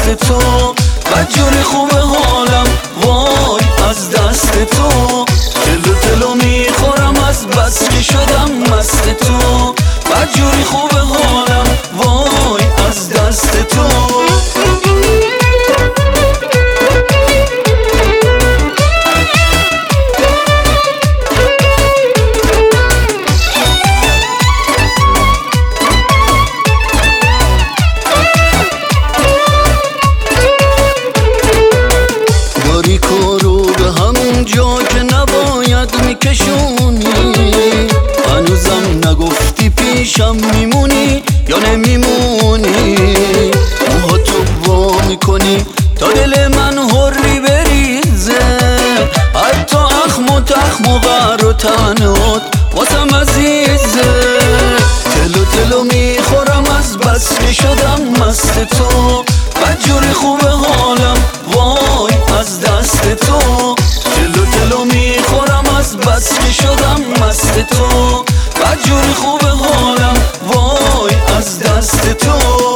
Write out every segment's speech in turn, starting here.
تو، بدجوری خوبه حالم وای از دست تو. تلو تلو میخورم از بس که شدم مست تو، بدجوری خوبه حالم وای از دست تو. هنوزم نگفتی پیشم میمونی یا نمیمونی، موها تو وا میکنی تا دل من حری بریزه، حتی اخم و تخم و غر و تنات واسم عزیزه. تلو تلو میخورم از بس که شدم مست تو، بدجوری خوبه حالم وای از دست تو. تلو تلو میخورم از بس که شدم مست تو، بدجوری خوبه حالم وای از دست تو.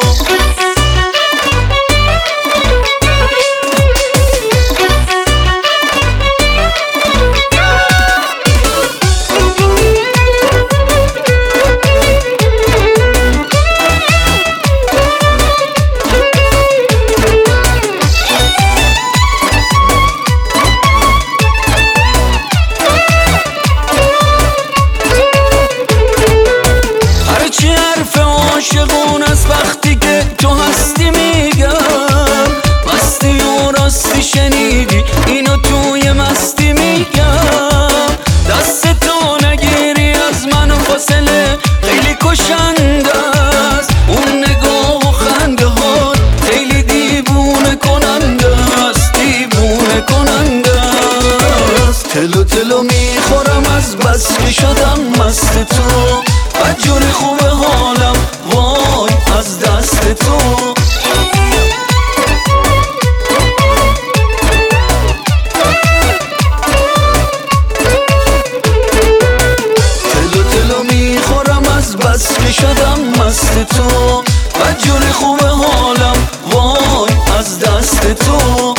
عاشقون از وقتی که تو هستی میگم، مستی و راستی شنیدی اینو توی مستی میگم. دست تو نگیری از من و فاصله خیلی کشنده است، اون نگاه و خنده ها خیلی دیوونه کننده است، دیوونه کننده است. تلو تلو میخورم از بس که شدم مست تو، بدجوری خوبه حالم وای از دست تو. تلو تلو میخورم از بس که شدم مست تو، بدجوری خوبه حالم وای از دست تو.